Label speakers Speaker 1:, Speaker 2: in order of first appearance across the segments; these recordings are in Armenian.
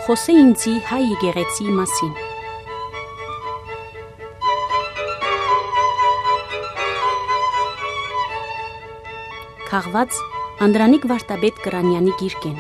Speaker 1: Խոսե ինձի հայ եկեղեցի մասին։ Քաղված Անդրանիկ Վարդապետ Կրանյանի գիրքեն։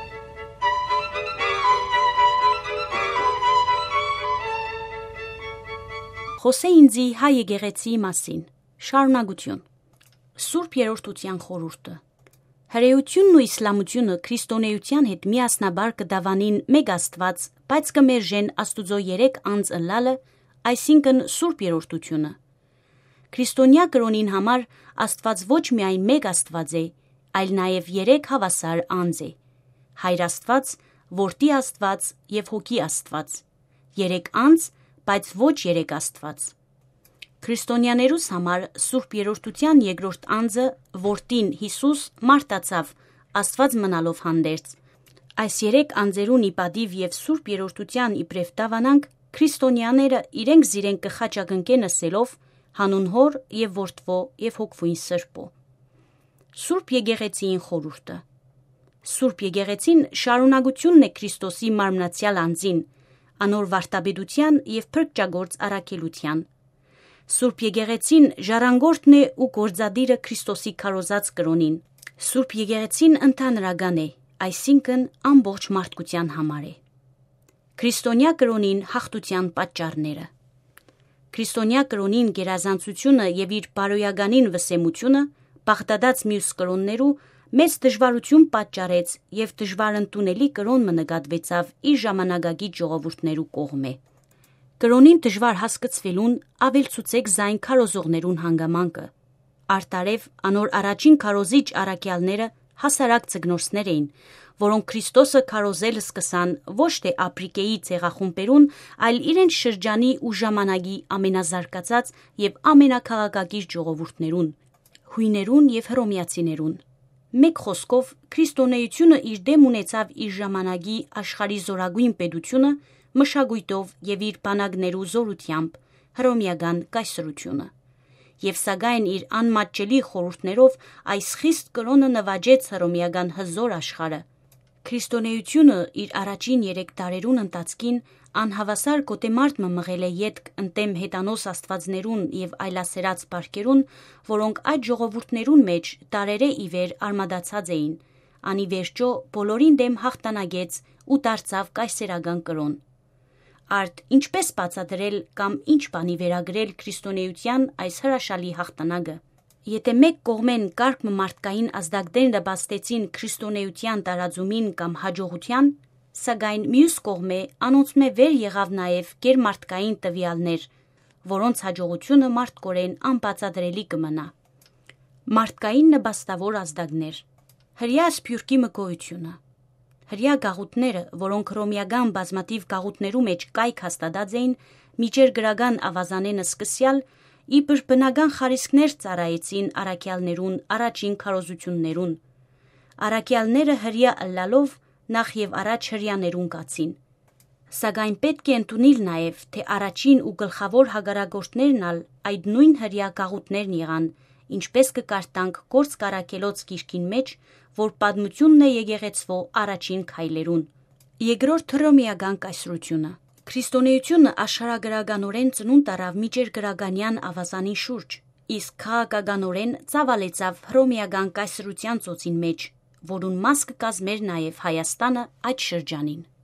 Speaker 1: Խոսե ինձի հայ եկեղեցի մասին։ Շարունակություն։ Սուրբ Երրորդության խորհուրդը։ Հրեությունն ու իսլամությունը քրիստոնեության հետ միասնաբար կդավանին մեկ Աստված, բայց կմերժեն Աստուծո երեք անձ ըլլալը, այսինքն Սուրբ Երրորդությունը։ Քրիստոնյա կրոնին համար Աստված ոչ միայն մեկ Աստված է, այլ նաև երեք հավասար անձ է. Հայր Աստված, Որդի Աստված և Հոգի Աստված։ Երեք անձ, բայց ոչ երեք Աստված։ Քրիստոնյաներուս համար Սուրբ Երրորդության երկրորդ անձը, Որդին Հիսուս, մարտացավ, Աստված մնալով հանդերձ։ Այս երեք անձերուն իպադիվ և Սուրբ Երրորդության իբրև դավանանք, քրիստոնյաները իրենք զիրենք կխաչակնկեն ըսելով հանուն Հոր և Որդվո և Հոգվույն Սրբո։ Սուրբ եկեղեցիին խորհուրդը։ Սուրբ եկեղեցին շարունակությունն է Քրիստոսի մարմնացյալ անձին, անոր վարդապետության և փրկչագործ առաքելության։ Սուրբ եկեղեցին ժառանգորդն է ու գործադիրը Քրիստոսի քարոզած կրոնին։ Սուրբ եկեղեցին ընդհանրական է, այսինքն ամբողջ մարդկության համար է։ Քրիստոնյա կրոնին հաղթության պատճառները։ Քրիստոնյա կրոնին գերազանցությունը և իր բարոյականին վսեմությունը բաղդադած մյուս կրոններու մեծ դժվարություն պատճառեց և դժվարընդունելի կրոն մը նկատվեցավ իր ժամանակակից ժողովուրդներու կողմէ։ Կրոնին դժվար հասկացվելուն ավելցուցեք զայն քարոզողներուն հանգամանքը։ Արտարև անոր առաջին քարոզիչ առաքյալները հասարակ ցգնորսներ էին, որոնք Քրիստոսը քարոզել սկսան ոչ թե Აფրիկեի ցեղախումբերուն, այլ իրենց շրջանի ու ժամանակի ամենազարգացած և ամենաքաղաքակիր ժողովուրդներուն, հույներուն և հռոմեացիներուն։ Մեկ խոսքով, քրիստոնեությունը իր դեմ ունեցավ իր ժամանակի աշխարհի զորագույն պետությունը, մշակույթով և իր բանակներու զորությամբ, հռոմեական կայսրությունը։ Եվ սակայն իր անմատչելի խորհուրդներով այս խիստ կրոնը նվաճեց հռոմեական հզոր աշխարհը։ Քրիստոնեությունը իր առաջին 3 դարերուն ընթացքին անհավասար գոտեմարդ մը մղել է ետք ընդդեմ հետանոս աստվածներուն և այլասերած բարքերուն, որոնք այդ ժողովուրդներուն մեջ տարերե ի վեր արմադացած էին, անի վերջո բոլորին դեմ հաղթանակեց ու դարձավ կայսերական կրոն։ Արդ ինչպես բացատրել կամ ինչ բանի վերագրել քրիստոնեության այս հրաշալի հաղթանակը։ Եթե մեկ կողմեն կարգ մարդկային ազդակներն նպաստեցին քրիստոնեության տարածումին կամ հաջողության, սակայն մյուս կողմէ անոնցմէ վեր եղավ նաև գերմարդկային տվյալներ, որոնց հաջողությունը մարդկորեն անբացատրելի կմնա։ Մարդկային նպաստավոր ազդակներ։ Հրեա սփյուռքի մգոյությունը։ Հրեա գաղութները, որոնք հռոմեական բազմաթիվ գաղութներու մեջ կայք հաստատած էին, միջերգրական ավազանենը սկսյալ, իբր բնական խարիսքներ ծառայեցին առաքյալներուն առաջին քարոզություններուն։ Առաքյալները հրեա ըլլալով նախ եւ առաջ հրեաներուն կացին։ Սակայն պետք է ընդունել նաև, թե առաջին ու գլխավոր հագարագործներն ալ այդ նույն հրեա գաղութներն եղան, ինչպես կկարդանք Գործք առաքելոց գիրքին մեջ, որ պատմությունն է եկեղեցվո առաջին քայլերուն։ Երկրորդ հռոմեական կայսրությունը։ Քրիստոնեությունը աշխարհագրականորեն ծնունդ առավ միջերգրականյան ավազանի շուրջ, իսկ քաղաքականորեն ծավալեցավ հռոմեական կայսրության ծոցին մեջ, որուն մաս կկազմեր նաև Հայաստանը այդ շրջանին։